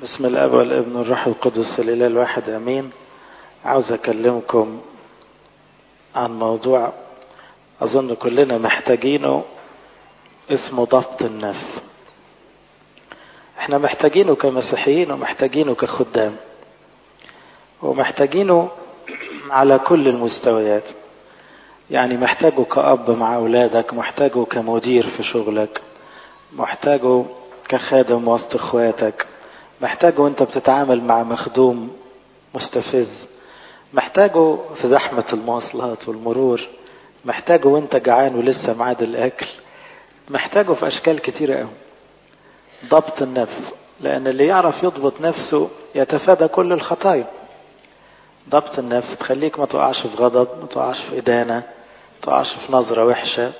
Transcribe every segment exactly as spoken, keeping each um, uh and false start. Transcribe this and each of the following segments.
بسم الاب والابن والروح القدس الاله الواحد امين. عاوز اكلمكم عن موضوع اظن كلنا محتاجينه، اسمه ضبط النفس. احنا محتاجينه كمسيحيين ومحتاجينه كخدام ومحتاجينه على كل المستويات. يعني محتاجه كأب مع أولادك، محتاجه كمدير في شغلك، محتاجه كخادم وسط اخواتك، محتاجه وانت بتتعامل مع مخدوم مستفز، محتاجه في زحمة المواصلات والمرور، محتاجه وانت جعان ولسه معاد الأكل، محتاجه في أشكال كتيرة قوي. ضبط النفس، لأن اللي يعرف يضبط نفسه يتفادى كل الخطايا. ضبط النفس تخليك ما تقعش في غضب، ما تقعش في إدانة، ما تقعش في نظرة وحشة،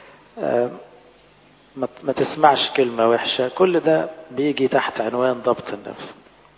ما تسمعش كلمة وحشة. كل ده بيجي تحت عنوان ضبط النفس.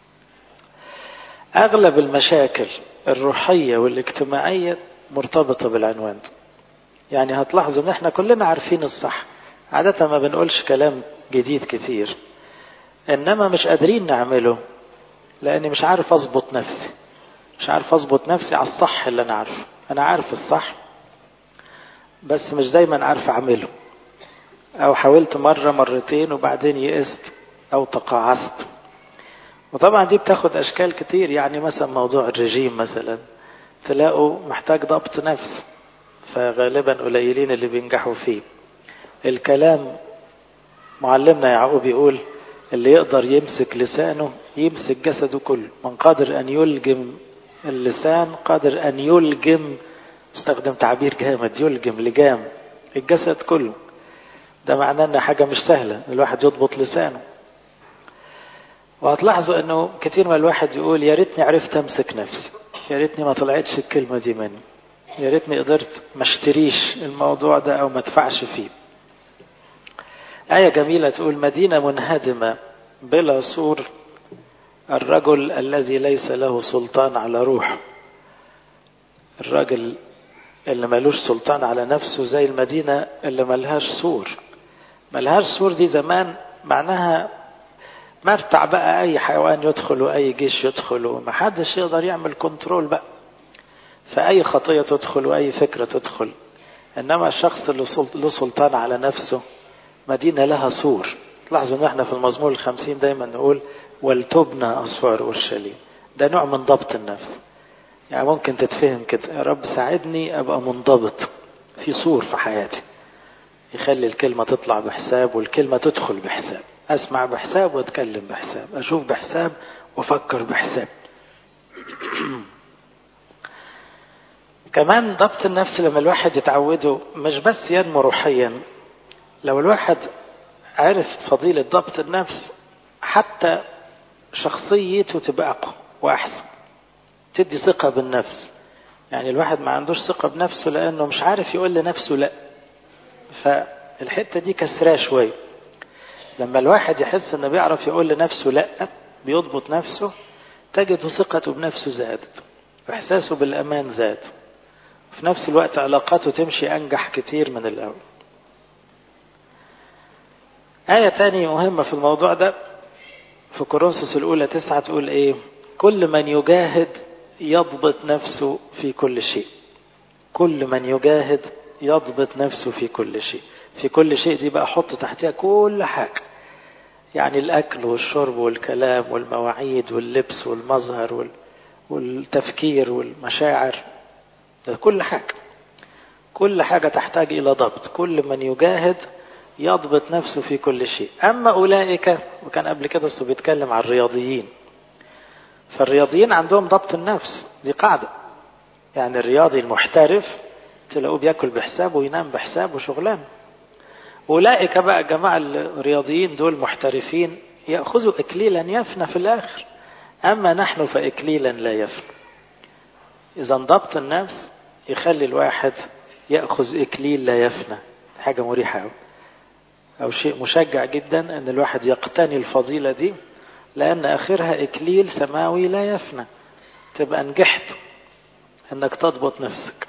أغلب المشاكل الروحية والاجتماعية مرتبطة بالعنوان ده. يعني هتلاحظوا ان احنا كلنا عارفين الصح، عادة ما بنقولش كلام جديد كتير، انما مش قادرين نعمله لاني مش عارف اضبط نفسي، مش عارف اضبط نفسي على الصح اللي انا عارفه. انا عارف الصح بس مش دايما عارف اعمله، او حاولت مرة مرتين وبعدين يئست او تقاعست. وطبعا دي بتاخد اشكال كتير. يعني مثلا موضوع الرجيم مثلا تلاقوا محتاج ضبط نفس، فغالبا قليلين اللي بينجحوا فيه. الكلام، معلمنا يعقوب يقول اللي يقدر يمسك لسانه يمسك جسده كله. من قادر ان يلجم اللسان قادر ان يلجم، استخدم تعبير جامد، يلجم لجام الجسد كله. ده معناه ان حاجة مش سهلة الواحد يضبط لسانه. وهتلاحظوا انه كتير ما الواحد يقول يا ريتني عرفت امسك نفسي، يا ريتني ما طلعتش الكلمة دي مني، يا ريتني قدرت ما اشتريش الموضوع ده او ما ادفعش فيه. آية جميلة تقول مدينة منهدمة بلا سور، الرجل الذي ليس له سلطان على روحه. الرجل اللي ملوش سلطان على نفسه زي المدينة اللي ملهاش سور. ملهاش سور دي زمان معناها مرتع بقى، اي حيوان يدخل واي جيش يدخل ومحدش يقدر يعمل كنترول بقى، فاي خطية تدخل واي فكرة تدخل. انما الشخص اللي له سلطان على نفسه مدينة لها سور. لاحظوا ان احنا في المزمور الخمسين دايما نقول ولتبنى اسوار اورشليم. ده نوع من ضبط النفس. يعني ممكن تتفهم كده، يا رب ساعدني ابقى منضبط في سور في حياتي يخلي الكلمة تطلع بحساب والكلمة تدخل بحساب، اسمع بحساب واتكلم بحساب، اشوف بحساب وافكر بحساب. كمان ضبط النفس لما الواحد يتعوده مش بس ينمو روحيا، لو الواحد عرف فضيلة ضبط النفس حتى شخصيته تبقى أقوى وأحسن، تدي ثقة بالنفس. يعني الواحد ما عندوش ثقة بنفسه لأنه مش عارف يقول لنفسه لا، فالحتة دي كسراه شوية. لما الواحد يحس انه بيعرف يقول لنفسه لا، بيضبط نفسه، تجد ثقته بنفسه زادت، واحساسه بالامان زاد، في نفس الوقت علاقاته تمشي انجح كتير من الاول. آية تانية مهمة في الموضوع ده في كورنثوس الأولى تسعة تقول إيه؟ كل من يجاهد يضبط نفسه في كل شيء. كل من يجاهد يضبط نفسه في كل شيء. في كل شيء دي بقى حط تحتها كل حاجة، يعني الأكل والشرب والكلام والمواعيد واللبس والمظهر والتفكير والمشاعر، ده كل حاجة. كل حاجة تحتاج إلى ضبط. كل من يجاهد يضبط نفسه في كل شيء. أما أولئك، وكان قبل كده أصله بيتكلم عن الرياضيين، فالرياضيين عندهم ضبط النفس، دي قاعدة. يعني الرياضي المحترف تلاقوه بيأكل بحساب وينام بحساب وشغلان. أولئك بقى جماعة الرياضيين دول محترفين يأخذوا إكليلا يفنى في الآخر، أما نحن فإكليلا لا يفنى. إذا ضبط النفس يخلي الواحد يأخذ إكليل لا يفنى، حاجة مريحة أو. أو شيء مشجع جدا أن الواحد يقتني الفضيلة دي، لأن آخرها إكليل سماوي لا يفنى. تبقى نجحت أنك تضبط نفسك.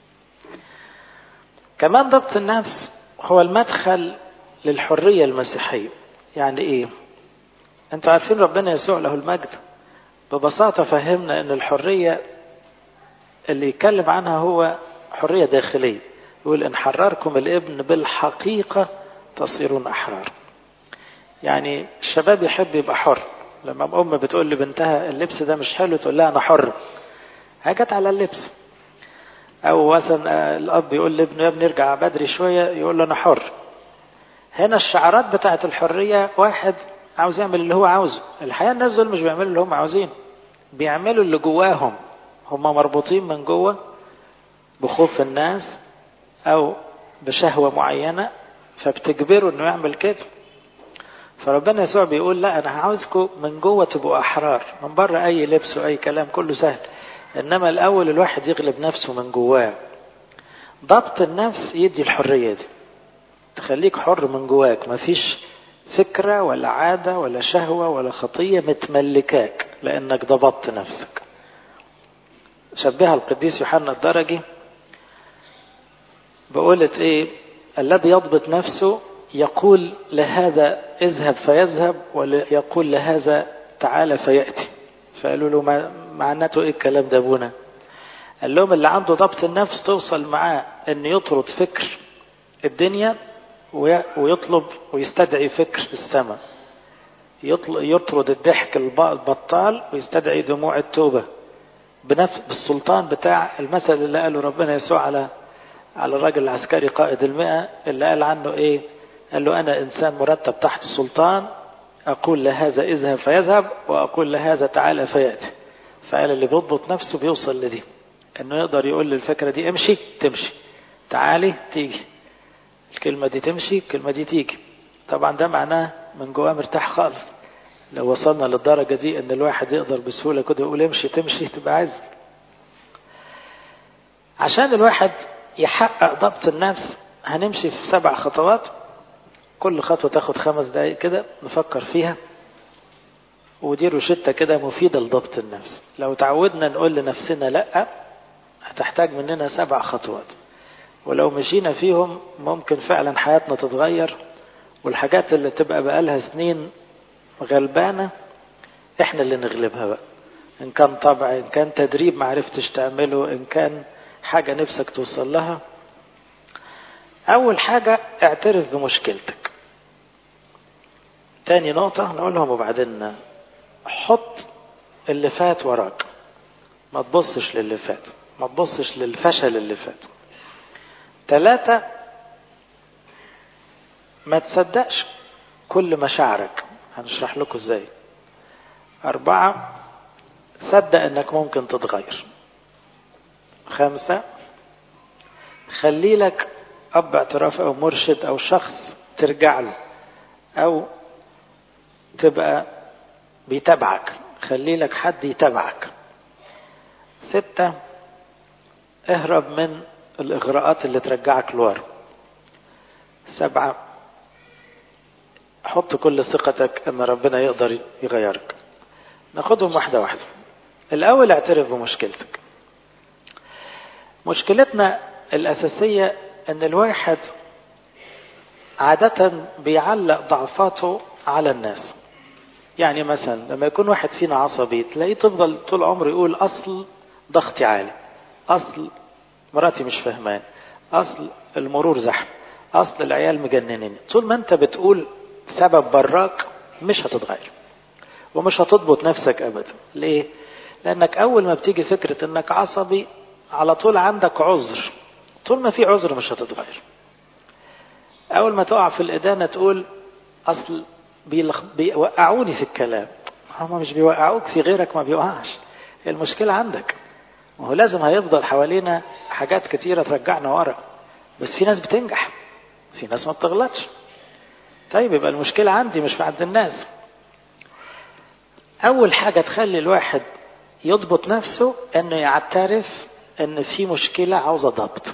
كمان ضبط النفس هو المدخل للحرية المسيحية. يعني إيه؟ انتوا عارفين ربنا يسوع له المجد ببساطة فهمنا ان الحرية اللي يتكلم عنها هو حرية داخلية. يقول ان حرركم الابن بالحقيقة تصيرون احرار. يعني الشباب يحب يبقى حر. لما ام بتقول لبنتها اللبس ده مش حلو تقول لها انا حر، هاجت على اللبس. او مثلا الاب يقول لابنه يا ابني ارجع بدري شوية يقول له انا حر. هنا الشعارات بتاعت الحرية واحد عاوز يعمل اللي هو عاوزه. الحقيقة الناس دول مش بيعملوا اللي هم عاوزين، بيعملوا اللي جواهم. هم مربوطين من جوه بخوف الناس او بشهوة معينة فبتجبروا انه يعمل كده. فربنا يسوع بيقول لا انا عاوزكم من جوه تبقوا احرار. من بره اي لبس واي كلام كله سهل، انما الاول الواحد يغلب نفسه من جواه. ضبط النفس يدي الحرية دي، تخليك حر من جواك. مفيش فكرة ولا عادة ولا شهوة ولا خطية متملكاك لانك ضبطت نفسك. شبهها القديس يوحنا الدرجي بقولت ايه؟ الذي يضبط نفسه يقول لهذا اذهب فيذهب ويقول لهذا تعالى فيأتي. فقالوا له ما معناته ايه الكلام ده ابونا؟ قال لهم اللي عنده ضبط النفس توصل معاه ان يطرد فكر الدنيا ويطلب ويستدعي فكر السماء، يطرد الضحك البطال ويستدعي دموع التوبة بنفس بالسلطان بتاع المثل اللي قاله ربنا يسوع على على الراجل العسكري قائد المئة اللي قال عنه ايه؟ قال له انا انسان مرتب تحت سلطان، اقول لهذا اذهب فيذهب واقول لهذا تعالى فيأتي. فقال اللي بيضبط نفسه بيوصل لدي، انه يقدر يقول للفكرة دي امشي تمشي، تعالي تيجي، الكلمة دي تمشي الكلمة دي تيجي. طبعا ده معناه من جواه مرتاح خالص. لو وصلنا للدرجة دي ان الواحد يقدر بسهولة كده يقول امشي تمشي تبقى عايز. عشان الواحد يحقق ضبط النفس هنمشي في سبع خطوات، كل خطوة تاخد خمس دقايق كده نفكر فيها، ودي روشتة كده مفيدة لضبط النفس. لو تعودنا نقول لنفسنا لا هتحتاج مننا سبع خطوات، ولو مشينا فيهم ممكن فعلا حياتنا تتغير، والحاجات اللي تبقى بقالها سنين غلبانة احنا اللي نغلبها بقى. ان كان طبع، ان كان تدريب معرفتش تعمله، ان كان حاجة نفسك توصل لها. اول حاجة اعترف بمشكلتك. تاني نقطة نقولهم وبعدين حط اللي فات وراك، ما تبصش للي فات، ما تبصش للفشل اللي فات. ثلاثة ما تصدقش كل مشاعرك، هنشرح لكم ازاي. أربعة صدق انك ممكن تتغير. خمسة خلي لك أب اعتراف أو مرشد أو شخص ترجع له أو تبقى بيتابعك، خلي لك حد يتابعك. ستة اهرب من الإغراءات اللي ترجعك لورا. سبعة حط كل ثقتك أن ربنا يقدر يغيرك. ناخدهم واحدة واحدة. الأول اعترف بمشكلتك. مشكلتنا الأساسية أن الواحد عادة بيعلق ضعفاته على الناس. يعني مثلا لما يكون واحد فينا عصبي تلاقيه تفضل طول عمره يقول أصل ضغطي عالي، أصل مراتي مش فهمان، أصل المرور زحمة، أصل العيال مجننين. طول ما أنت بتقول سبب براك مش هتتغير ومش هتضبط نفسك أبدا. ليه؟ لأنك أول ما بتيجي فكرة أنك عصبي على طول عندك عذر. طول ما في عذر مش هتتغير. أول ما تقع في الإدانة تقول أصل بيوقعوني في الكلام. هم مش بيوقعوك، في غيرك ما بيوقعش. المشكلة عندك. وهو لازم هيفضل حوالينا حاجات كتيرة ترجعنا ورا، بس في ناس بتنجح، في ناس ما بتغلطش. طيب يبقى المشكلة عندي مش عند الناس. أول حاجة تخلي الواحد يضبط نفسه أنه يعترف أن في مشكلة عاوزة ضبط.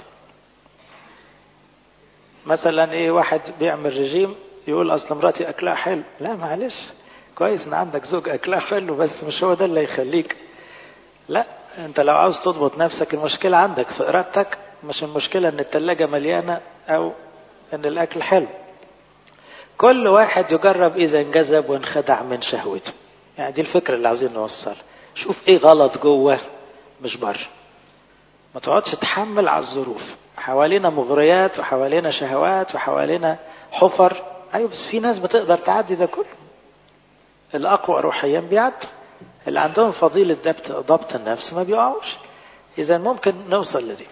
مثلا إيه؟ واحد بيعمل رجيم يقول أصل مراتي أكلها حلو. لا معلش، كويس إن عندك زوج أكلها حلو، بس مش هو ده اللي يخليك. لا، أنت لو عاوز تضبط نفسك المشكلة عندك في إرادتك، مش المشكلة أن التلاجة مليانة أو أن الأكل حلو. كل واحد يجرب إذا انجذب وانخدع من شهوته. يعني دي الفكرة اللي عاوزين نوصلها. شوف ايه غلط جوه مش بره. ما تقعدش تحمل على الظروف. حوالينا مغريات وحوالينا شهوات وحوالينا حفر. ايوه بس في ناس بتقدر تعدي ده كله. الأقوى روحيا بيعدوا. اللي عندهم فضيلة ضبط ضبط النفس ما بيقعوش. إذا ممكن نوصل لدي.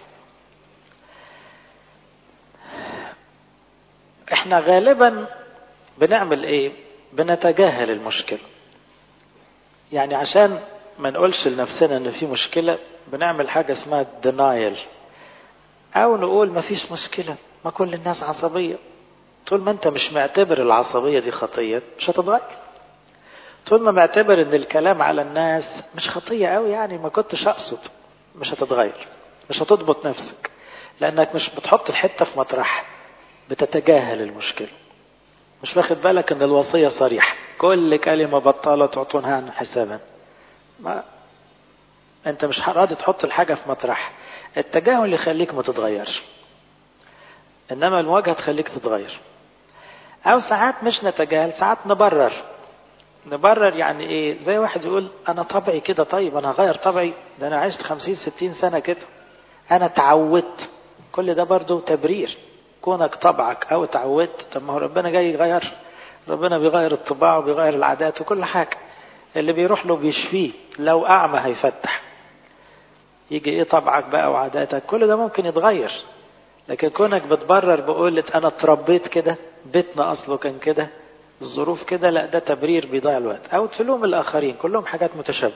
احنا غالبا بنعمل ايه؟ بنتجاهل المشكلة. يعني عشان ما نقولش لنفسنا ان في مشكلة بنعمل حاجة اسمها denial، او نقول ما فيش مشكلة، ما كل الناس عصبية. طول ما انت مش معتبر العصبية دي خطية مش هتتغير. طول ما معتبر ان الكلام على الناس مش خطية قوي، يعني ما كنتش اقصد، مش هتتغير. مش هتضبط نفسك لانك مش بتحط الحتة في مطرح، بتتجاهل المشكلة. مش واخد بالك ان الوصية صريحة، كل كلمة بطالة تعطونها عن حسابا. ما انت مش راضي تحط الحاجة في مطرح. التجاهل يخليك ما تتغيرش، انما المواجهة تخليك تتغير. او ساعات مش نتجاهل، ساعات نبرر. نبرر يعني ايه؟ زي واحد يقول انا طبعي كده، طيب انا هغير طبعي؟ ده انا عشت خمسين ستين سنة كده، انا تعودت. كل ده برضو تبرير. كونك طبعك او تعودت، طب ما هو ربنا جاي يغير. ربنا بيغير الطباع وبيغير العادات وكل حاجة. اللي بيروح له بيشفيه، لو اعمى هيفتح. يجي ايه طبعك بقى وعاداتك؟ كل ده ممكن يتغير. لكن كونك بتبرر بقولة انا اتربيت كده، بيتنا اصله كان كده، الظروف كده، لا ده تبرير بيضيع الوقت. او تلوم الاخرين، كلهم حاجات متشابهة.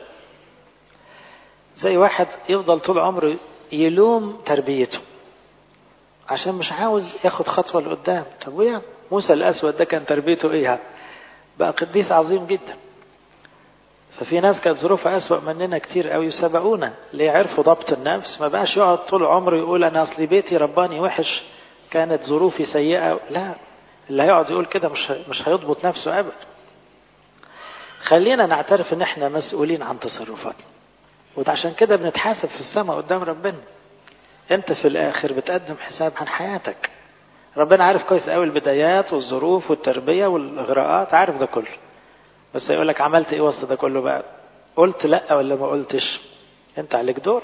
زي واحد يفضل طول عمره يلوم تربيته عشان مش عاوز ياخد خطوة لقدام. طب ويا موسى الاسود ده كان تربيته ايه؟ بقى قديس عظيم جدا. ففي ناس كانت ظروفها أسوأ مننا كتير قوي يسبقونا، ليه؟ عرفوا ضبط النفس. ما بقاش يقعد طول عمره يقول أنا أصلي بيتي رباني وحش، كانت ظروفي سيئة. لا، اللي هيقعد يقول كده مش مش هيضبط نفسه أبدا. خلينا نعترف إن إحنا مسؤولين عن تصرفاتنا، وده عشان كده بنتحاسب في السماء قدام ربنا. أنت في الآخر بتقدم حساب عن حياتك. ربنا عارف كويس قوي البدايات والظروف والتربية والإغراءات، عارف ده كله. بس يقول لك عملت ايه وسط ده كله بقى؟ قلت لا ولا ما قلتش؟ انت عليك دور.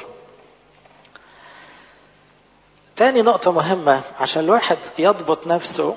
تاني نقطة مهمة عشان الواحد يضبط نفسه،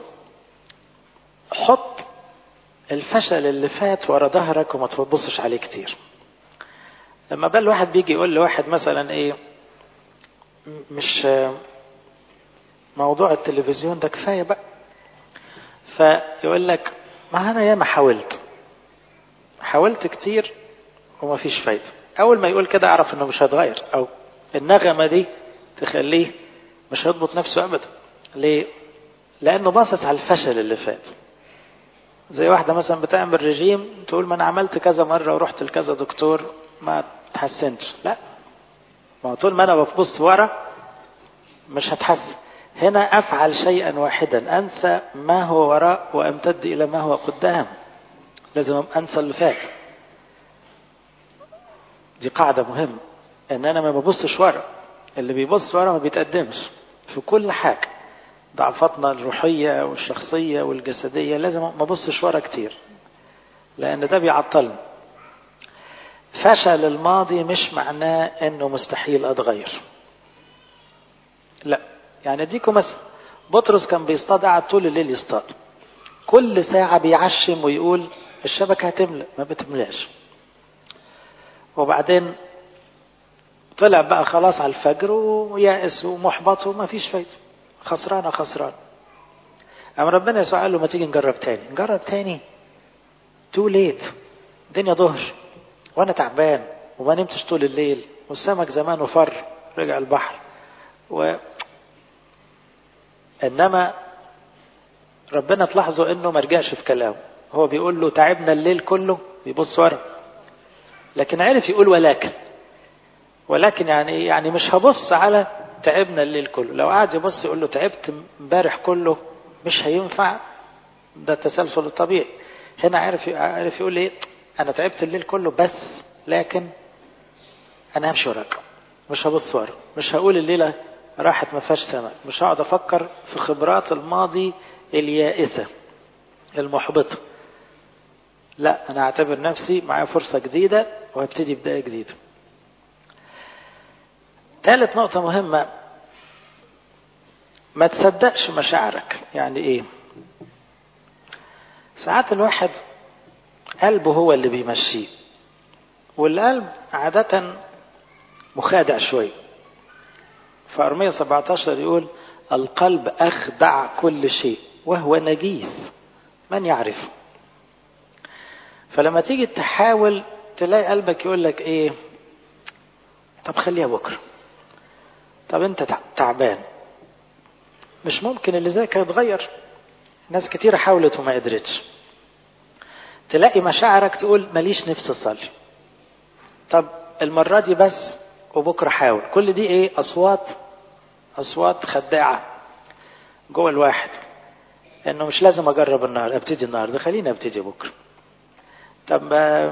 حط الفشل اللي فات ورا ظهرك وما تبصش عليه كتير. لما بقى الواحد بيجي يقول لواحد مثلا ايه، مش موضوع التلفزيون ده كفاية بقى، فيقول لك ما انا ياما حاولت حاولت كتير وما فيش فايدة. اول ما يقول كده اعرف انه مش هيتغير، او النغمة دي تخليه مش هيضبط نفسه ابدا. ليه؟ لانه باصص على الفشل اللي فات. زي واحدة مثلا بتعمل رجيم تقول ما انا عملت كذا مرة ورحت لكذا دكتور ما تحسنتش. لا، ما طول ما انا ببص ورا مش هتحسن. هنا افعل شيئا واحدا، انسى ما هو وراء وامتد الى ما هو قدام. لازم انسى اللي فات. دي قاعدة مهمة، ان انا ما ببصش ورا. اللي بيبص ورا ما بيتقدمش في كل حاجة. ضعفاتنا الروحية والشخصية والجسدية لازم ما ببصش ورا كتير، لان ده بيعطلني. فشل الماضي مش معناه انه مستحيل اتغير. لا، يعني اديكم مثلا، بطرس كان بيصطاد، قعد طول الليل يصطاد، كل ساعة بيعشم ويقول الشبكة هتملأ، ما بتملاش. وبعدين طلع بقى خلاص على الفجر ويائس ومحبط وما فيش فايدة، خسرانة خسران. أما ربنا يسوع قال له ما تيجي نجرب تاني. نجرب تاني؟ تو ليت، الدنيا ظهر وانا تعبان وما نمتش طول الليل، والسمك زمانه فر رجع البحر. و... انما ربنا تلاحظوا انه ما رجعش في كلامه. هو بيقول له تعبنا الليل كله، بيبص ورا، لكن عرف يقول ولكن. ولكن يعني ايه؟ يعني مش هبص على تعبنا الليل كله. لو قاعد يبص يقول له تعبت امبارح كله مش هينفع، ده التسلسل الطبيعي. هنا عرف عرف يقول ايه؟ انا تعبت الليل كله بس لكن انا همشي وراك، مش هبص ورا، مش هقول الليله راحت ما فيهاش سمك، مش هقعد افكر في خبرات الماضي اليائسه المحبطة. لا، أنا أعتبر نفسي معايا فرصة جديدة وابتدي بداية جديدة. ثالث نقطة مهمة، ما تصدقش مشاعرك. يعني إيه؟ ساعات الواحد قلبه هو اللي بيمشيه، والقلب عادة مخادع شوي. فأرمية سبعة عشر يقول القلب أخدع كل شيء وهو نجيس من يعرفه. فلما تيجي تحاول تلاقي قلبك يقول لك ايه، طب خليها بكرة، طب انت تعبان، مش ممكن اللي زيك يتغير، ناس كتير حاولت وما قدرتش. تلاقي مشاعرك تقول ماليش نفس اصلي، طب المرة دي بس وبكرة حاول. كل دي ايه؟ اصوات اصوات خداعة جوه الواحد، انه مش لازم اجرب النهارده، ابتدي النهارده، خليني ابتدي بكرة. طب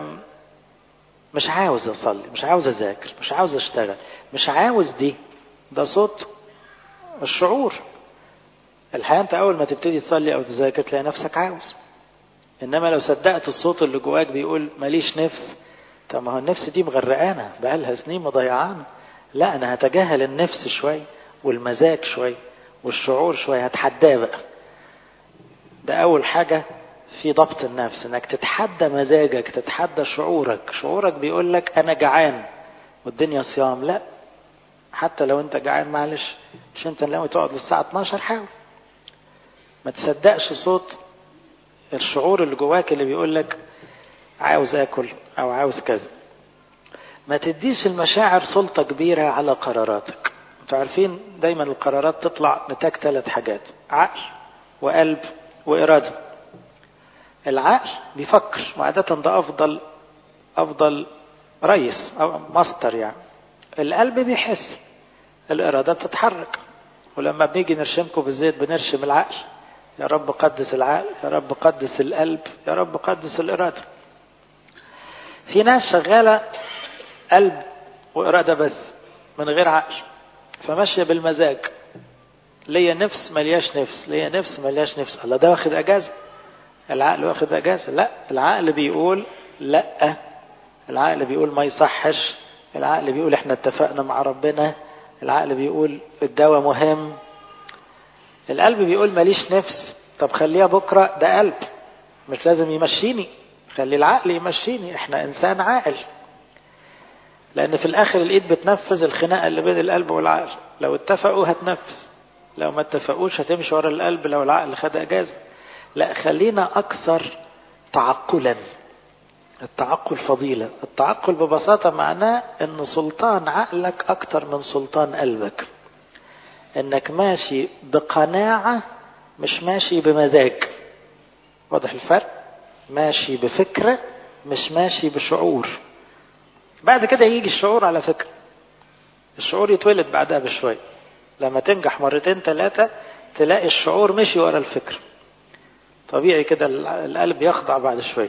مش عاوز اصلي، مش عاوز اذاكر، مش عاوز اشتغل، مش عاوز. دي ده صوت الشعور. الحقيقة انت اول ما تبتدي تصلي او تذاكر تلاقي نفسك عاوز. انما لو صدقت الصوت اللي جواك بيقول ماليش نفس، طب ما هو النفس دي مغرقانة بقالها سنين مضيعانة. لا، انا هتجاهل النفس شوي والمزاج شوي والشعور شوي، هتحداه بقى. ده اول حاجة في ضبط النفس، انك تتحدى مزاجك، تتحدى شعورك. شعورك بيقول لك انا جعان والدنيا صيام، لا، حتى لو انت جعان معلش، مش انت ناوي تقعد للساعة اتناشر، حاول. ما تصدقش صوت الشعور اللي جواك اللي بيقول لك عاوز اكل او عاوز كذا. ما تديش المشاعر سلطة كبيرة على قراراتك. انتوا عارفين دايما القرارات تطلع نتاج ثلاث حاجات: عقل وقلب وإرادة. العقل بيفكر، وعادة ده أفضل أفضل رئيس أو ماستر يعني. القلب بيحس، الإرادة بتتحرك. ولما بنيجي نرشمكم بالزيت بنرشم العقل، يا رب قدس العقل، يا رب قدس القلب، يا رب قدس الإرادة. في ناس شغالة قلب وإرادة بس من غير عقل، فماشية بالمزاج، ليا نفس ملياش نفس، ليا نفس ملياش نفس. الله، ده واخد أجازة؟ العقل واخد أجازة؟ لا، العقل بيقول لا، العقل بيقول ما يصحش، العقل بيقول احنا اتفقنا مع ربنا، العقل بيقول الدواء مهم. القلب بيقول ماليش نفس، طب خليها بكرة، ده قلب مش لازم يمشيني، خلي العقل يمشيني، احنا انسان عاقل. لان في الاخر الايد بتنفذ الخناقة اللي بين القلب والعقل، لو اتفقوا هتنفذ، لو ما اتفقوش هتمشي ورا القلب لو العقل خد اجازة. لا، خلينا اكثر تعقلا. التعقل فضيلة. التعقل ببساطة معناه ان سلطان عقلك اكتر من سلطان قلبك، انك ماشي بقناعة مش ماشي بمزاج. واضح الفرق؟ ماشي بفكرة مش ماشي بشعور. بعد كده يجي الشعور، على فكرة الشعور يتولد بعدها بشوي. لما تنجح مرتين ثلاثة تلاقي الشعور مشي ورا الفكر، طبيعي كده القلب يخضع بعد شوي.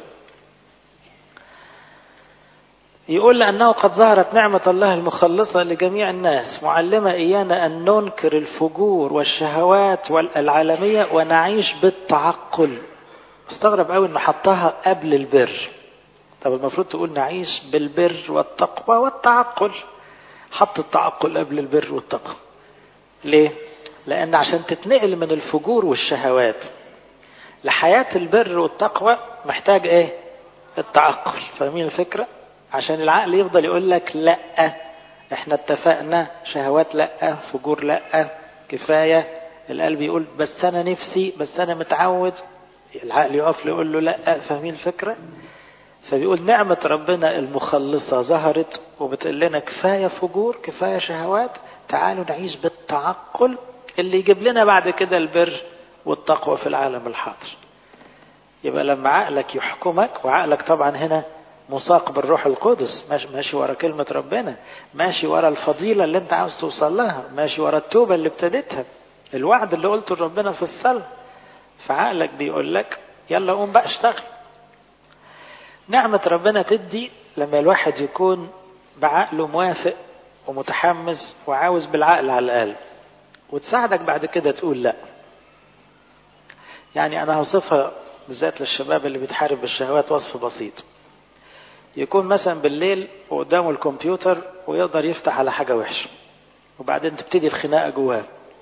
يقول لأنه قد ظهرت نعمة الله المخلصة لجميع الناس، معلمة إيانا أن ننكر الفجور والشهوات العالمية ونعيش بالتعقل. استغرب قوي إنه حطها قبل البر. طب المفروض تقول نعيش بالبر والتقوى والتعقل، حط التعقل قبل البر والتقوى. ليه؟ لأن عشان تتنقل من الفجور والشهوات لحياة البر والتقوى محتاج ايه؟ التعقل. فاهمين الفكرة؟ عشان العقل يفضل يقول لك لا، احنا اتفقنا، شهوات لا، فجور لا، كفاية. القلب يقول بس انا نفسي، بس انا متعود، العقل يقف يقول له لا. فاهمين الفكرة؟ فبيقول نعمة ربنا المخلصة ظهرت وبتقول لنا كفاية فجور، كفاية شهوات، تعالوا نعيش بالتعقل اللي يجيب لنا بعد كده البر والتقوى في العالم الحاضر. يبقى لما عقلك يحكمك، وعقلك طبعا هنا مساق بالروح القدس، ماشي, ماشي ورا كلمة ربنا، ماشي ورا الفضيلة اللي انت عاوز توصل لها، ماشي ورا التوبة اللي ابتديتها، الوعد اللي قلته لربنا في الصلاة. فعقلك بيقول لك يلا قوم بقى اشتغل. نعمة ربنا تدي لما الواحد يكون بعقله موافق ومتحمس وعاوز بالعقل على الأقل، وتساعدك بعد كده تقول لا. يعني أنا هوصفها بالذات للشباب اللي بيتحارب بالشهوات وصف بسيط. يكون مثلا بالليل وقدامه الكمبيوتر ويقدر يفتح على حاجة وحشة، وبعدين تبتدي الخناقة جواه،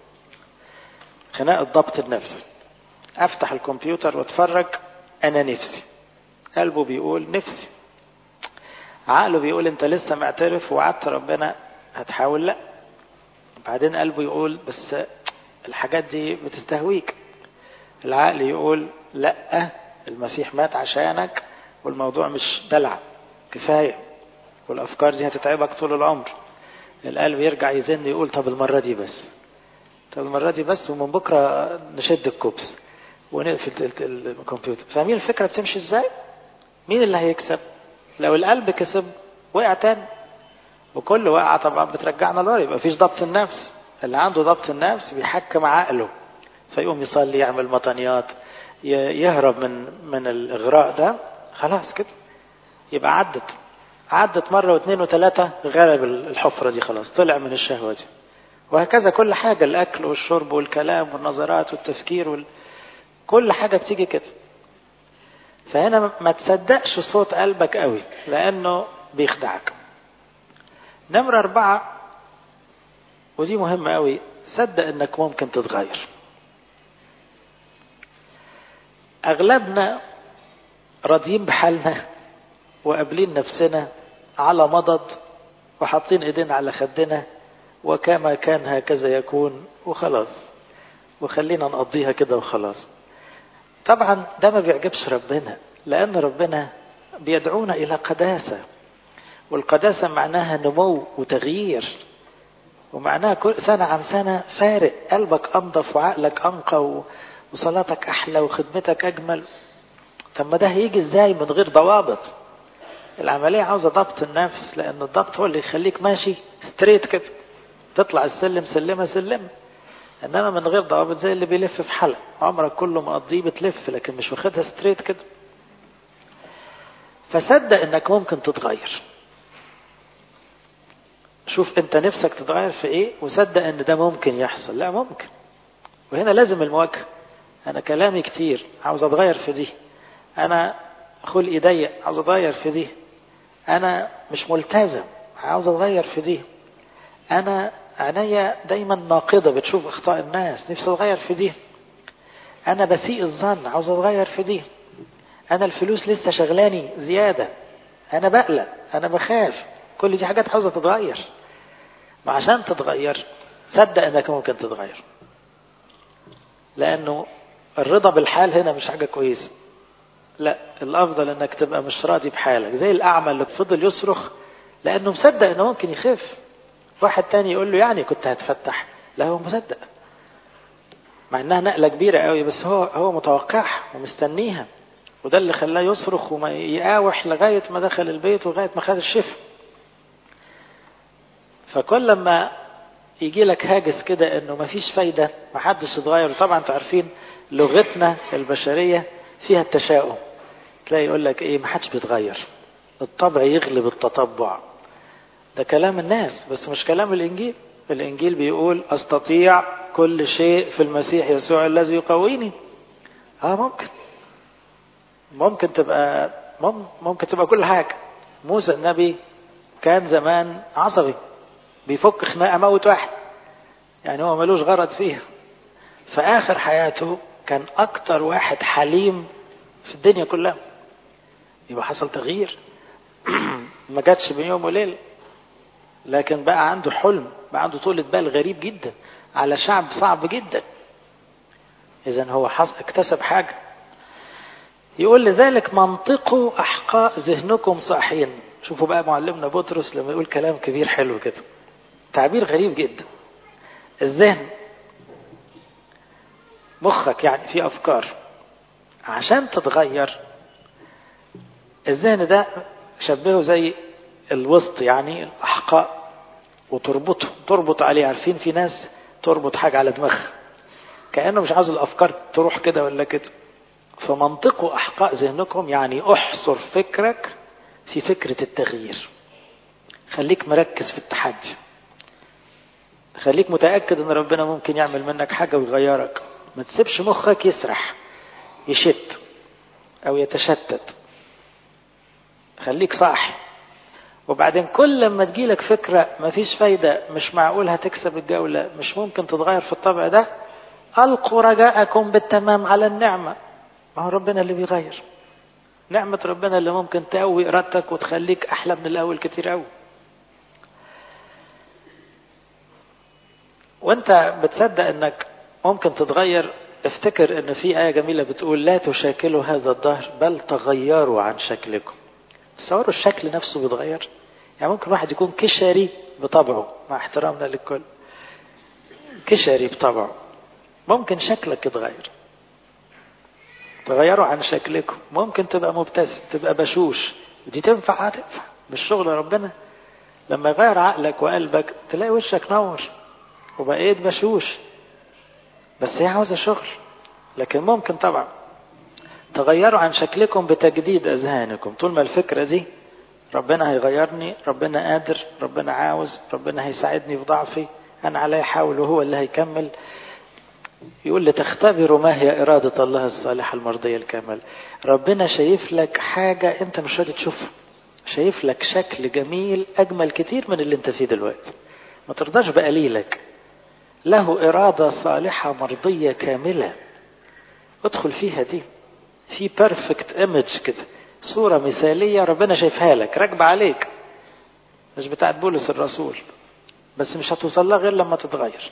خناقة ضبط النفس. افتح الكمبيوتر واتفرج، انا نفسي، قلبه بيقول نفسي، عقله بيقول انت لسه معترف ووعدت ربنا هتحاول، لا. بعدين قلبه يقول بس الحاجات دي بتستهويك، العقل يقول لا، المسيح مات عشانك والموضوع مش دلع، كفاية، والافكار دي هتتعبك طول العمر. القلب يرجع يزن يقول طب المرة دي بس، طب المرة دي بس، ومن بكرة نشد الكوبس ونقفل الكمبيوتر. فاهمين الفكرة بتمشي ازاي؟ مين اللي هيكسب؟ لو القلب كسب وقع تاني، وكل وقعة طبعا بترجعنا لورا، يبقى فيش ضبط النفس. اللي عنده ضبط النفس بيحكم عقله، فيقوم يصلي، يعمل مطنيات، يهرب من من الإغراء ده، خلاص كده يبقى عدت عدت مرة واثنين وثلاثة، غلب الحفرة دي، خلاص طلع من الشهوة دي. وهكذا كل حاجة، الأكل والشرب والكلام والنظرات والتفكير وال... كل حاجة بتيجي كده. فهنا ما تصدقش صوت قلبك قوي لأنه بيخدعك. نمرة أربعة، ودي مهمة قوي، صدق أنك ممكن تتغير. أغلبنا راضيين بحالنا وقابلين نفسنا على مضض وحاطين ايدينا على خدنا، وكما كان هكذا يكون وخلاص، وخلينا نقضيها كده وخلاص. طبعا ده ما بيعجبش ربنا، لأن ربنا بيدعونا إلى قداسة، والقداسة معناها نمو وتغيير، ومعناها كل سنة عن سنة فارق، قلبك أنظف وعقلك أنقى وصلاتك أحلى وخدمتك أجمل. طب ما ده هيجي إزاي من غير ضوابط؟ العملية عاوزة ضبط النفس، لأن الضبط هو اللي يخليك ماشي ستريت كده، تطلع السلم سلمة سلمة. إنما من غير ضوابط زي اللي بيلف في حلقة، عمرك كله مقضيه بتلف لكن مش واخدها ستريت كده. فصدق إنك ممكن تتغير. شوف أنت نفسك تتغير في إيه، وصدق إن ده ممكن يحصل. لا ممكن، وهنا لازم المواجهة. أنا كلامي كتير، عاوز أتغير في دي. أنا خلقي ضيق، عاوز أتغير في دي. أنا مش ملتزم، عاوز أتغير في دي. أنا عينيا دايما ناقضة، بتشوف أخطاء الناس، نفسي أتغير في دي. أنا بسيء الظن، عاوز أتغير في دي. أنا الفلوس لسه شغلاني زيادة، أنا بقلق، أنا بخاف. كل دي حاجات عاوزة تتغير. ما عشان تتغير صدق أنك ممكن تتغير، لأنه الرضا بالحال هنا مش حاجة كويسة. لا، الأفضل أنك تبقى مش راضي بحالك، زي الأعمى اللي فضل يصرخ لأنه مصدق أنه ممكن يخف. واحد تاني يقول له يعني كنت هتفتح، لا هو مصدق، مع أنها نقلة كبيرة قوي، بس هو هو متوقعها ومستنيها، وده اللي خلاه يصرخ وما يقاوح لغاية ما دخل البيت ولغاية ما خد الشفاء. فكل لما يجي لك هاجس كده انه مفيش فايدة، محدش يتغير. طبعا تعرفين لغتنا البشرية فيها التشاؤم، تلاقي يقول لك ايه، محدش بيتغير، الطبع يغلب التطبع. ده كلام الناس بس مش كلام الانجيل. الانجيل بيقول استطيع كل شيء في المسيح يسوع الذي يقويني. اه ممكن ممكن تبقى ممكن تبقى كل حاجة. موسى النبي كان زمان عصبي، بيفك خناقة موت واحد، يعني هو ملوش غرض فيها. فآخر حياته كان أكتر واحد حليم في الدنيا كلها. يبقى حصل تغيير ما جاتش بين يوم وليل، لكن بقى عنده حلم، بقى عنده طولة بال غريب جدا على شعب صعب جدا. إذن هو اكتسب حاجة. يقول لذلك منطقوا أحقاء ذهنكم صاحين. شوفوا بقى معلمنا بطرس لما يقول كلام كبير حلو كده، تعبير غريب جدا. الذهن مخك، يعني في أفكار. عشان تتغير الذهن ده شبهه زي الوسط، يعني الأحقاء، وتربطه تربط عليه. عارفين في ناس تربط حاجة على دماغها كأنه مش عاوز الأفكار تروح كده ولا كده. فمنطقوا أحقاء ذهنكم، يعني أحصر فكرك في فكرة التغيير. خليك مركز في التحدي، خليك متأكد ان ربنا ممكن يعمل منك حاجة ويغيرك. ما تسيبش مخك يسرح يشت. أو يتشتت. خليك صاحي. وبعدين كل لما تجيلك فكرة مفيش فايدة، مش معقول هتكسب الجولة، مش ممكن تتغير في الطبع ده، ألقوا رجاءكم بالتمام على النعمة. ما هو ربنا اللي بيغير، نعمة ربنا اللي ممكن تقوي إرادتك وتخليك أحلى من الأول كتير قوي. وانت بتصدق انك ممكن تتغير، افتكر ان في آية جميلة بتقول لا تشاكلوا هذا الدهر بل تغيروا عن شكلكم. تصوروا الشكل نفسه بيتغير. يعني ممكن واحد يكون كشري بطبعه، مع احترامنا للكل، كشري بطبعه، ممكن شكلك يتغير. تغيروا عن شكلكم. ممكن تبقى مبتسم، تبقى بشوش، دي تنفع هتنفع مش شغل ربنا. لما يغير عقلك وقلبك تلاقي وشك نور وبقيت بشوش، بس هي عاوزة شغل. لكن ممكن طبعا تغيروا عن شكلكم بتجديد أذهانكم. طول ما الفكرة دي ربنا هيغيرني، ربنا قادر، ربنا عاوز، ربنا هيساعدني في ضعفي، أنا علي أحاول وهو اللي هيكمل. يقول لتختبروا ما هي إرادة الله الصالحة المرضية الكامل. ربنا شايف لك حاجة أنت مش راضي تشوفها، شايف لك شكل جميل أجمل كتير من اللي أنت فيه دلوقتي. ما ترضاش بقليلك. له إرادة صالحة مرضية كاملة، ادخل فيها. دي في perfect image كده، صورة مثالية ربنا شايفها لك راكبة عليك، مش بتاعت بولس الرسول، بس مش هتوصل لها غير لما تتغير.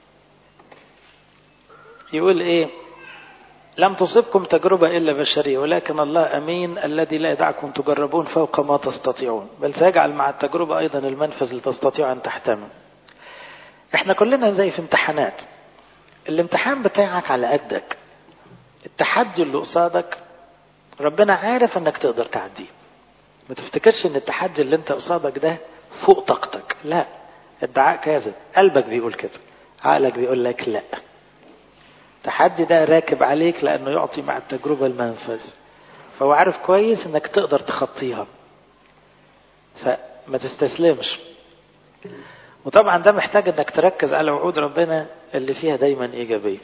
يقول ايه؟ لم تصبكم تجربة إلا بشرية ولكن الله أمين الذي لا يدعكم تجربون فوق ما تستطيعون بل سيجعل مع التجربة أيضا المنفذ لتستطيع أن تحتمل. احنا كلنا زي في امتحانات، الامتحان بتاعك على قدك، التحدي اللي قصادك ربنا عارف انك تقدر تعديه. ما تفتكرش ان التحدي اللي انت قصادك ده فوق طاقتك، لا، ادعاء كاذب. قلبك بيقول كده، عقلك بيقول لك لا. التحدي ده راكب عليك لانه يعطي مع التجربة المنفذ، فهو عارف كويس انك تقدر تخطيها، فما تستسلمش. وطبعا ده محتاج انك تركز على وعود ربنا اللي فيها دايما ايجابية.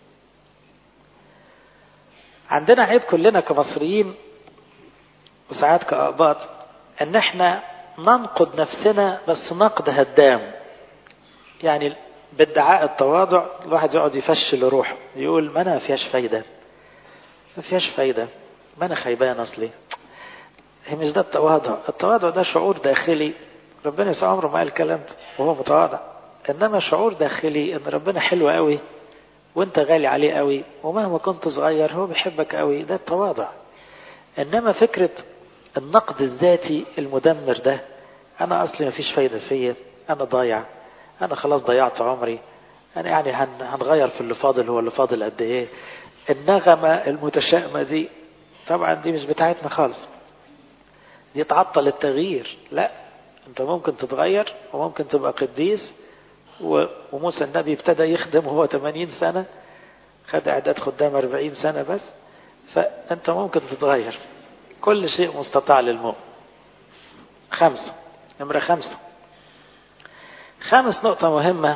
عندنا عيب كلنا كمصريين وساعات كأقباط، ان احنا ننقد نفسنا بس نقد هدام. يعني بادعاء التواضع الواحد يقعد يفشل روحه، يقول ما انا فيهاش فايدة، ما فيهاش فايدة، ما انا خيبان اصلي. هي مش ده التواضع. التواضع ده شعور داخلي، ربنا يسوع عمره ما قال الكلام ده وهو متواضع، انما شعور داخلي ان ربنا حلو قوي وانت غالي عليه قوي، ومهما كنت صغير هو بيحبك قوي، ده التواضع. انما فكرة النقد الذاتي المدمر ده، انا اصلي ما فيش فايدة فيا، انا ضايع، انا خلاص ضيعت عمري، انا يعني هنغير في اللي فاضل، هو اللي فاضل قد ايه. النغمة المتشائمة دي طبعا دي مش بتاعتنا خالص، دي تعطل التغيير. لا، انت ممكن تتغير وممكن تبقى قديس. وموسى النبي ابتدى يخدم وهو ثمانين سنة، خد اعداد خدام أربعين سنة بس، فانت ممكن تتغير. كل شيء مستطاع للمؤمن. خمسة، نمرة خمسة، خامس نقطة مهمة،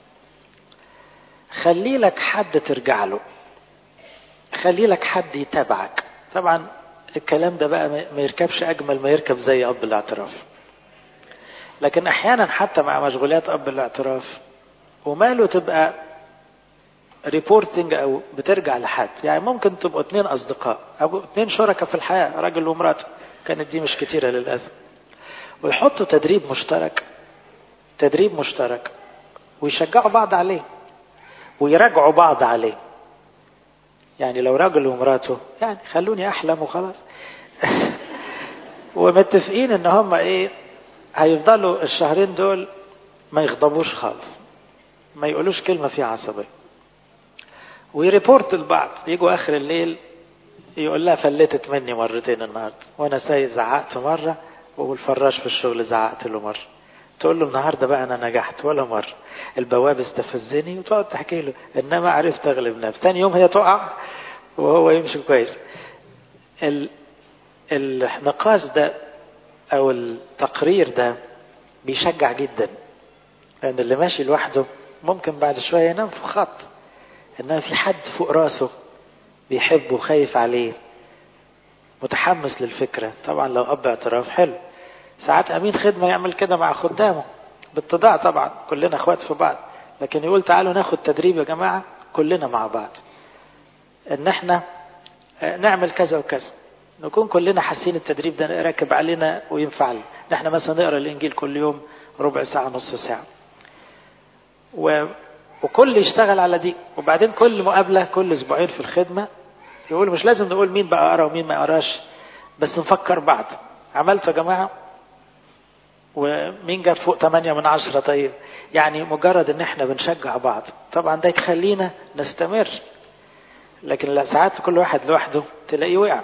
خلي لك حد ترجع له، خلي لك حد يتابعك. طبعا الكلام ده بقى ما يركبش أجمل ما يركب زي أب الاعتراف، لكن أحيانا حتى مع مشغولات أب الاعتراف وماله تبقى ريبورتنج أو بترجع لحد. يعني ممكن تبقوا اتنين أصدقاء أو اتنين شركة في الحياة، راجل ومراته، كانت دي مش كتيرة للأسف، ويحطوا تدريب مشترك، تدريب مشترك، ويشجعوا بعض عليه ويراجعوا بعض عليه. يعني لو راجل ومراته، يعني خلوني أحلم وخلاص ومتفقين ان هم ايه، هيفضلوا الشهرين دول ما يغضبوش خالص، ما يقولوش كلمة فيها عصبية، ويريبورت البعض. يجوا اخر الليل يقول لها فلتت مني مرتين النهاردة، وانا سايق زعقت مرة والفراش في الشغل زعقت له مرة. تقول له النهاردة بقى انا نجحت ولا مرة، البواب استفزني، وتقعد تحكي له، انما عرفت اغلب نفسي. تاني يوم هي تقع وهو يمشي كويس. ال... النقاش ده او التقرير ده بيشجع جدا، لان اللي ماشي لوحده ممكن بعد شوية ينام في خط، انما في حد فوق راسه بيحبه خايف عليه متحمس للفكرة. طبعا لو أب اعتراف حلو. ساعات أمين خدمة يعمل كده مع خدامه بالتضاع، طبعا كلنا اخوات في بعض، لكن يقول تعالوا ناخد تدريب يا جماعة كلنا مع بعض ان احنا نعمل كذا وكذا، نكون كلنا حاسين التدريب ده راكب علينا وينفع لنا. نحن مثلا نقرأ الإنجيل كل يوم ربع ساعة نص ساعة، و... وكل يشتغل على دي. وبعدين كل مقابلة كل اسبوعين في الخدمة يقول مش لازم نقول مين بقى قرأ ومين ما قراش، بس نفكر بعض عملت يا جماعة ومين جاب فوق ثمانية من عشرة. طيب يعني مجرد ان احنا بنشجع بعض طبعا ده يخلينا نستمر، لكن ساعات كل واحد لوحده تلاقيه وقع.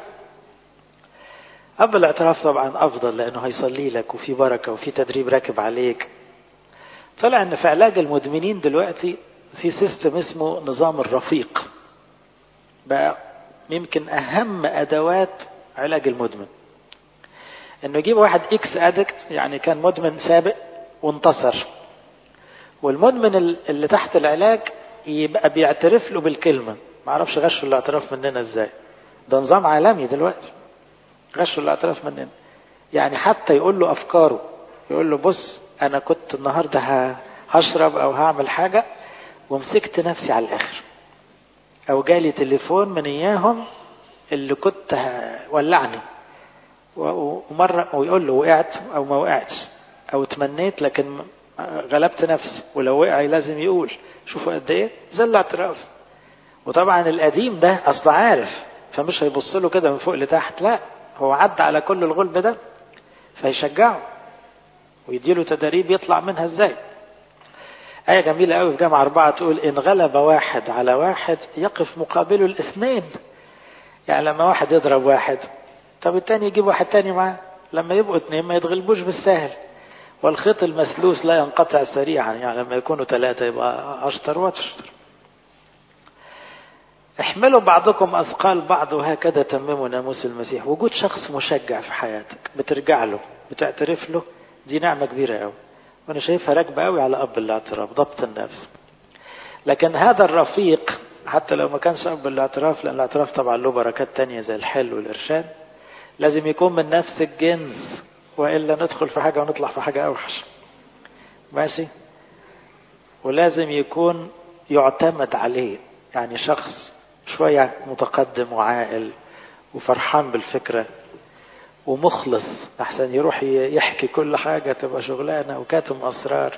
أب الاعتراف طبعا أفضل لأنه هيصلي لك وفي بركة وفي تدريب راكب عليك. طلع أن في علاج المدمنين دلوقتي في سيستم اسمه نظام الرفيق، بقى يمكن أهم أدوات علاج المدمن. أنه يجيب واحد إكس أدكت، يعني كان مدمن سابق وانتصر، والمدمن اللي تحت العلاج يبقى بيعترف له بالكلمة. معرفش غشوا الاعتراف مننا ازاي، ده نظام عالمي دلوقتي غشوا الاعتراف مننا. يعني حتى يقول له أفكاره، يقول له بص أنا كنت النهاردة هشرب أو هعمل حاجة ومسكت نفسي على الآخر، أو جالي تليفون من إياهم اللي كنت ولعني، ومرة ويقول له وقعت أو ما وقعتش أو تمنيت لكن غلبت نفسي، ولو وقع لازم يقول. شوفوا قد إيه زي الاعتراف. وطبعا القديم ده أصلا عارف، فمش هيبص له كده من فوق لتحت، لا هو عدى على كل الغلب ده فيشجعه ويديله تدريب يطلع منها ازاي. آية جميلة قوي في جامعة أربعة تقول إن غلب واحد على واحد يقف مقابله الاثنين. يعني لما واحد يضرب واحد طب التاني يجيب واحد تاني معاه، لما يبقوا اثنين ما يتغلبوش بالسهل. والخيط المسلوس لا ينقطع سريعا، يعني لما يكونوا ثلاثة يبقى أشطر وأشطر. احملوا بعضكم أثقال بعض وهكذا تمموا ناموس المسيح. وجود شخص مشجع في حياتك بترجع له بتعترف له دي نعمة كبيرة قوي، وأنا شايفها راكبة قوي على أب الاعتراف، ضبط النفس. لكن هذا الرفيق حتى لو ما كانش أب الاعتراف، لأن الاعتراف طبعا له بركات تانية زي الحل والإرشاد، لازم يكون من نفس الجنس، وإلا ندخل في حاجة ونطلع في حاجة أوحش. ماشي. ولازم يكون يعتمد عليه، يعني شخص شوية متقدم وعاقل وفرحان بالفكرة ومخلص، أحسن يروح يحكي كل حاجة تبقى شغلانة وكاتم أسرار.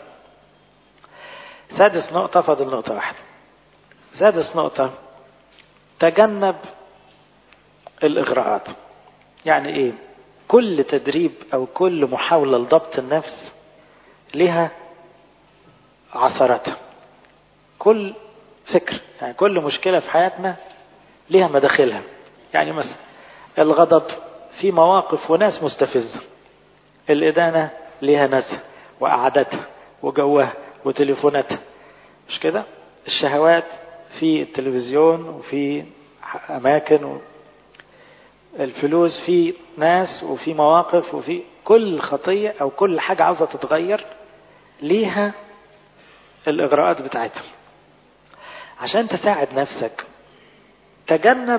سادس نقطة، فضل نقطة واحدة. سادس نقطة، تجنب الإغراءات. يعني إيه؟ كل تدريب أو كل محاولة لضبط النفس لها عثرتها. كل فكر، يعني كل مشكلة في حياتنا لها مداخلها. يعني مثلا الغضب في مواقف وناس مستفزة، الإدانة لها ناسها وقعدتها وجوها وتليفوناتها، مش كده؟ الشهوات في التلفزيون وفي أماكن، و الفلوس في ناس وفي مواقف، وفي كل خطية أو كل حاجة عاوزة تتغير ليها الإغراءات بتاعتها. عشان تساعد نفسك تجنب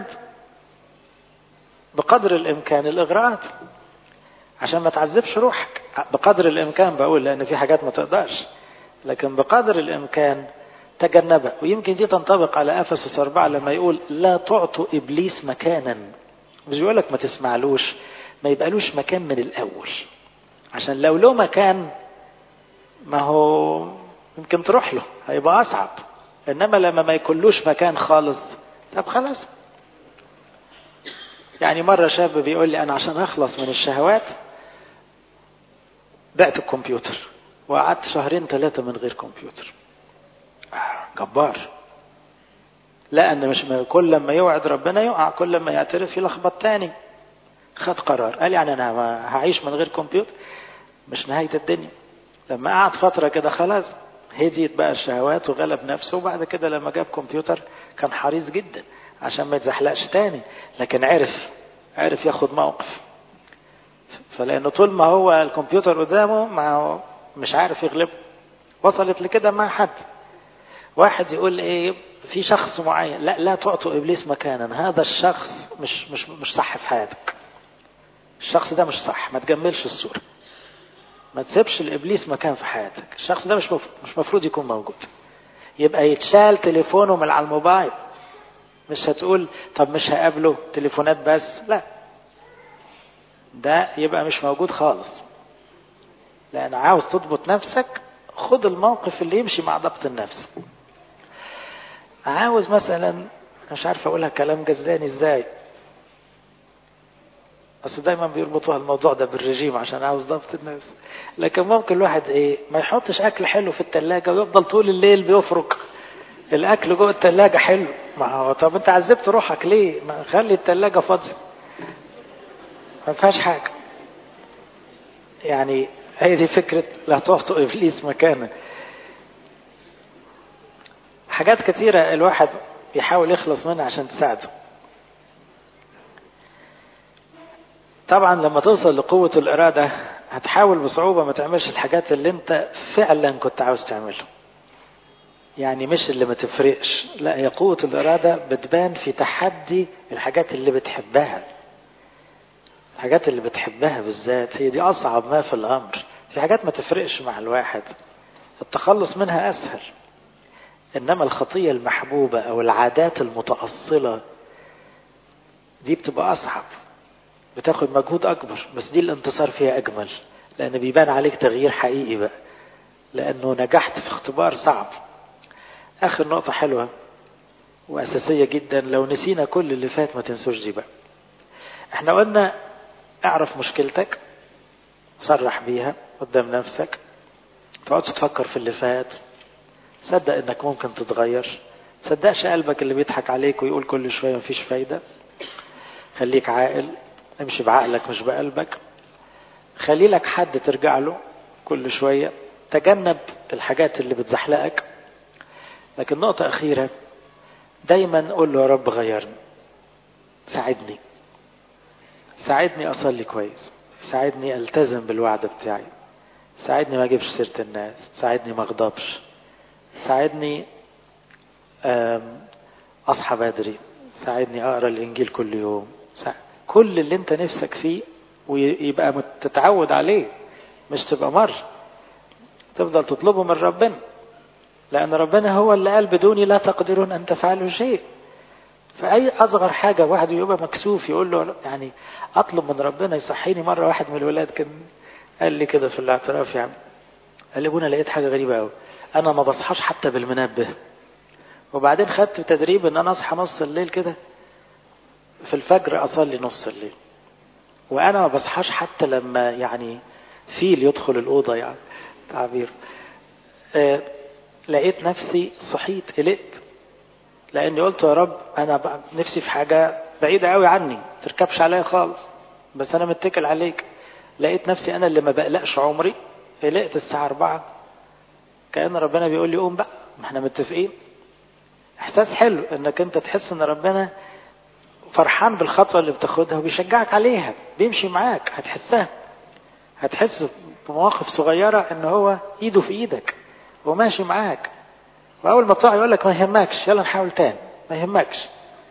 بقدر الإمكان الإغراءات عشان ما تعذبش روحك. بقدر الإمكان بقول، لأن في حاجات ما تقدرش، لكن بقدر الإمكان تجنبها. ويمكن دي تنطبق على أفسس أربعة لما يقول لا تعطوا إبليس مكانا. مش بيقولك ما تسمعلوش، ما يبقالوش مكان من الأول، عشان لو له مكان ما هو يمكن تروح له هيبقى أصعب. إنما لما ما يكونلوش مكان خالص طب خلاص. يعني مرة شاب بيقول لي أنا عشان أخلص من الشهوات بعت الكمبيوتر وقعدت شهرين ثلاثة من غير كمبيوتر. جبار. لأن مش كل لما يوعد ربنا يقع، كل لما يعترف يلخبط تاني. خد قرار، قال يعني أنا هعيش من غير كمبيوتر، مش نهاية الدنيا. لما قعد فترة كده خلاص هديت بقى الشهوات وغلب نفسه، وبعد كده لما جاب كمبيوتر كان حريص جدا عشان ما يتزحلقش تاني، لكن عرف عرف ياخد موقف. فلأنه طول ما هو الكمبيوتر قدامه ما مش عارف يغلبه. وصلت لكده مع حد. واحد يقول ايه في شخص معين، لا لا تعطوا إبليس مكانا، هذا الشخص مش مش مش صح في حياتك. الشخص ده مش صح، ما تجملش الصورة، ما تسيبش الإبليس مكان في حياتك. الشخص ده مش مف... مش مفروض يكون موجود. يبقى يتشال تليفونه من على الموبايل. مش هتقول طب مش هقابله تليفونات بس، لا، ده يبقى مش موجود خالص. لأن عاوز تضبط نفسك، خد الموقف اللي يمشي مع ضبط النفس. عاوز مثلا، مش عارف اقولها كلام جزاني ازاي، بس دايما بيربطوها الموضوع ده بالرجيم عشان عاوز ضبط النفس. لكن ممكن الواحد ايه ما يحطش اكل حلو في التلاجة ويفضل طول الليل بيفرك الاكل جوه التلاجة حلو. ما هو طب انت عذبت روحك ليه؟ ما خلي التلاجة فاضية ما فيهاش حاجة. يعني هي دي فكرة لا تعطوا ابليس مكانه. حاجات كتيرة الواحد يحاول يخلص منها عشان تساعده. طبعا لما توصل لقوة الإرادة هتحاول بصعوبة ما تعملش الحاجات اللي انت فعلا كنت عاوز تعملها. يعني مش اللي ما تفرقش، لا، هي قوة الإرادة بتبان في تحدي الحاجات اللي بتحبها. الحاجات اللي بتحبها بالذات هي دي أصعب ما في الأمر. في حاجات ما تفرقش مع الواحد التخلص منها أسهل، إنما الخطية المحبوبة أو العادات المتأصلة دي بتبقى أصعب، بتاخد مجهود أكبر، بس دي الانتصار فيها أجمل، لأن بيبان عليك تغيير حقيقي بقى، لأنه نجحت في اختبار صعب. آخر نقطة حلوة وأساسية جدا، لو نسينا كل اللي فات ما تنسوش دي بقى. احنا قلنا اعرف مشكلتك، صرح بيها قدام نفسك، تقعدش تفكر في اللي فات، صدق انك ممكن تتغير، صدقش قلبك اللي بيضحك عليك ويقول كل شوية مفيش فايدة. خليك عاقل، امشي بعقلك مش بقلبك. خلي لك حد ترجع له كل شوية، تجنب الحاجات اللي بتزحلقك. لكن نقطة أخيرة، دايما قول له يا رب غيرني، ساعدني ساعدني أصلي كويس، ساعدني ألتزم بالوعد بتاعي، ساعدني ما أجيبش سيرة الناس، ساعدني ما أغضبش، ساعدني أصحى بدري، ساعدني أقرأ الإنجيل كل يوم. كل اللي انت نفسك فيه ويبقى تتعود عليه، مش تبقى مر تفضل تطلبه من ربنا، لأن ربنا هو اللي قال بدوني لا تقدرون أن تفعلوا شيء. فأي أصغر حاجة واحد يبقى مكسوف يقول له، يعني أطلب من ربنا يصحيني. مرة واحد من الولاد كان قال لي كده في الاعتراف، يعني قال لي ابونا لقيت حاجة غريبة قوي، أنا ما بصحاش حتى بالمنبه، وبعدين خدت تدريب أن أنا أصحى نص الليل كده في الفجر، أصلي نص الليل، وأنا ما بصحاش حتى لما يعني فيل يدخل الأوضة، يعني تعبير. آه لقيت نفسي صحيت قلقت، لأني قلت يا رب أنا نفسي في حاجة بعيدة قوي عني تركبش عليا خالص، بس أنا متكل عليك. لقيت نفسي أنا اللي ما بقلقش عمري، قلقت الساعة أربعة، كأن ربنا بيقول لي قوم بقى، ما احنا متفقين. إحساس حلو إنك أنت تحس إن ربنا فرحان بالخطوة اللي بتاخدها وبيشجعك عليها، بيمشي معاك، هتحسها، هتحس بمواقف صغيرة إن هو إيده في إيدك وماشي معاك. وأول ما تطلع يقول لك ما يهمكش، يلا نحاول تاني، ما يهمكش،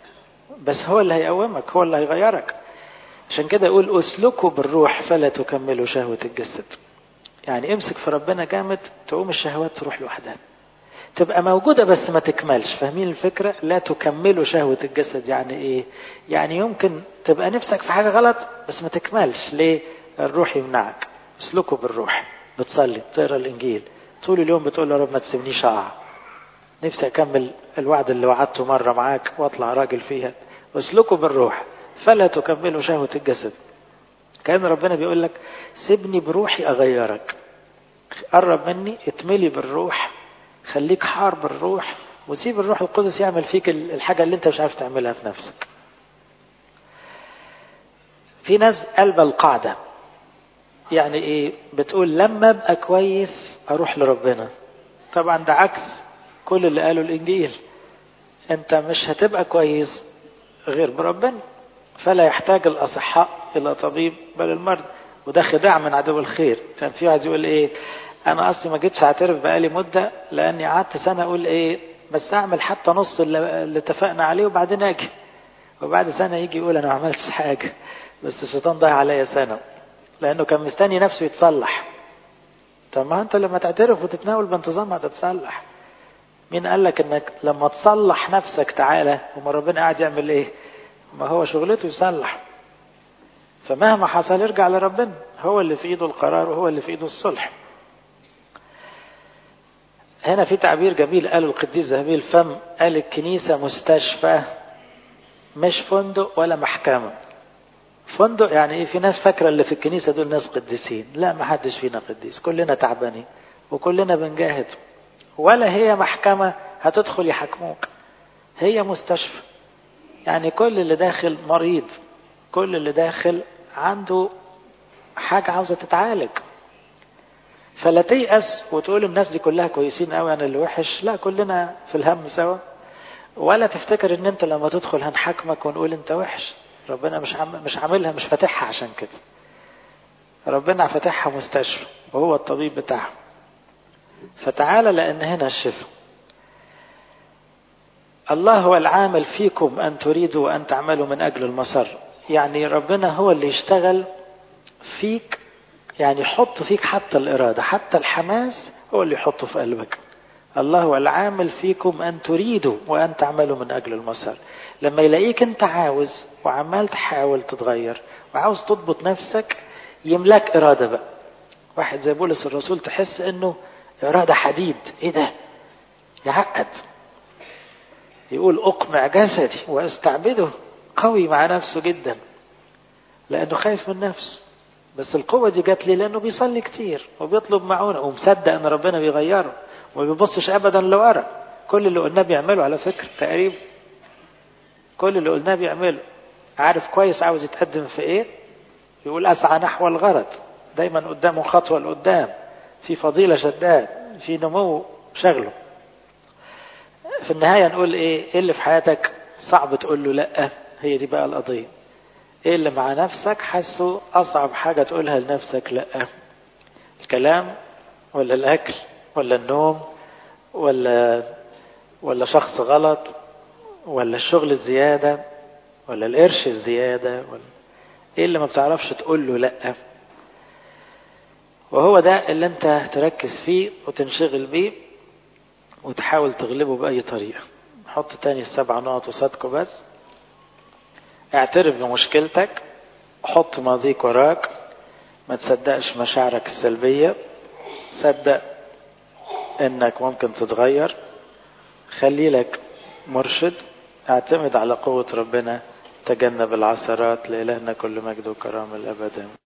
بس هو اللي هيقومك، هو اللي هيغيرك. عشان كده يقول أسلكوا بالروح فلا تكملوا شهوة الجسد. يعني امسك في ربنا جامد، تقوم الشهوات تروح لوحدها، تبقى موجودة بس ما تكملش. فاهمين الفكرة؟ لا تكملوا شهوة الجسد يعني ايه؟ يعني يمكن تبقى نفسك في حاجة غلط بس ما تكملش. ليه؟ الروح يمنعك. اسلكوا بالروح، بتصلي، تقرأ الإنجيل طول اليوم، بتقول يا رب ما تسيبنيش أقع، نفسي أكمل الوعد اللي وعدته مرة معاك واطلع راجل فيها. اسلكوا بالروح فلا تكملوا شهوة الجسد. كأن ربنا بيقول لك سيبني بروحي أغيرك، قرب مني، اتملي بالروح، خليك حار بالروح، وسيب الروح القدس يعمل فيك الحاجة اللي انت مش عارف تعملها في نفسك. في ناس قلب القاعدة، يعني ايه؟ بتقول لما ابقى كويس اروح لربنا. طبعا ده عكس كل اللي قالوا الانجيل. انت مش هتبقى كويس غير بربنا، فلا يحتاج الاصحاء الى طبيب بل المرضى، وده خداع من عدو الخير. كان في واحد يقول ايه، انا اصلي ما جيتش اعترف بقالي مدة لاني قعدت سنة اقول ايه بس اعمل حتى نص اللي, اللي اتفقنا عليه وبعدين اجي، وبعد سنة يجي يقول انا ما عملتش حاجة. بس الشيطان ضيع عليا سنة، لأنه كان مستني نفسه يتصلح. طب ما أنت لما تعترف وتتناول بانتظام هتتصلح. مين قال لك إنك لما تصلح نفسك تعالى؟ وما ربنا قاعد يعمل إيه؟ ما هو شغلته يصلح. فمهما حصل يرجع لربنا، هو اللي في إيده القرار وهو اللي في إيده الصلح. هنا في تعبير جميل قاله القديس ذهبي الفم، قال الكنيسة مستشفى مش فندق ولا محكمة. فندق يعني ايه؟ في ناس فاكرة اللي في الكنيسة دول ناس قديسين. لا، ما حدش فينا قديس، كلنا تعبانين وكلنا بنجاهد. ولا هي محكمة هتدخل يحكموك، هي مستشفى. يعني كل اللي داخل مريض، كل اللي داخل عنده حاجة عاوزة تتعالج. فلا تيأس وتقول الناس دي كلها كويسين قوي انا اللي وحش، لا، كلنا في الهم سوا. ولا تفتكر ان انت لما تدخل هنحكمك ونقول انت وحش. ربنا مش عم مش عاملها، مش فاتحها عشان كده. ربنا فاتحها مستشفى وهو الطبيب بتاعها. فتعالى، لان هنا الشفاء. الله هو العامل فيكم ان تريدوا وان تعملوا من اجل المسر. يعني ربنا هو اللي يشتغل فيك، يعني يحط فيك حتى الإرادة، حتى الحماس هو اللي يحطه في قلبك. الله هو العامل فيكم أن تريدوا وأن تعملوا من أجل المسار. لما يلاقيك أنت عاوز وعمال تحاول تتغير وعاوز تضبط نفسك، يملك إرادة بقى. واحد زي بولس الرسول تحس أنه إرادة حديد. إيه ده؟ يعقد. يقول أقمع جسدي وأستعبده. قوي مع نفسه جدا لأنه خايف من نفسه. بس القوة دي جات لي لأنه بيصلي كتير وبيطلب معونة ومصدق أن ربنا بيغيره وما بيبصش أبدا لورا. كل اللي قلناه بيعمله على فكرة تقريبا. كل اللي قلناه بيعمله. عارف كويس عاوز يتقدم في إيه؟ يقول أسعى نحو الغرض. دايما قدامه خطوة لقدام. في فضيلة شداد، في نمو شغله. في النهاية نقول إيه؟ إيه اللي في حياتك صعب تقول له لأ؟ هي دي بقى القضية. ايه اللي مع نفسك حسه اصعب حاجة تقولها لنفسك لأ؟ الكلام ولا الاكل ولا النوم ولا ولا شخص غلط ولا الشغل الزيادة ولا القرش الزيادة ولا ايه اللي ما بتعرفش تقول له لأ؟ وهو ده اللي انت تركز فيه وتنشغل بيه وتحاول تغلبه بأي طريقة. حط تاني السبع نقط وصدقه بس. اعترف بمشكلتك، حط ماضيك وراك، ما تصدقش مشاعرك السلبية، صدق انك ممكن تتغير، خلي لك مرشد، اعتمد على قوة ربنا، تجنب العثرات. لإلهنا كل مجد وكرامة الأبد.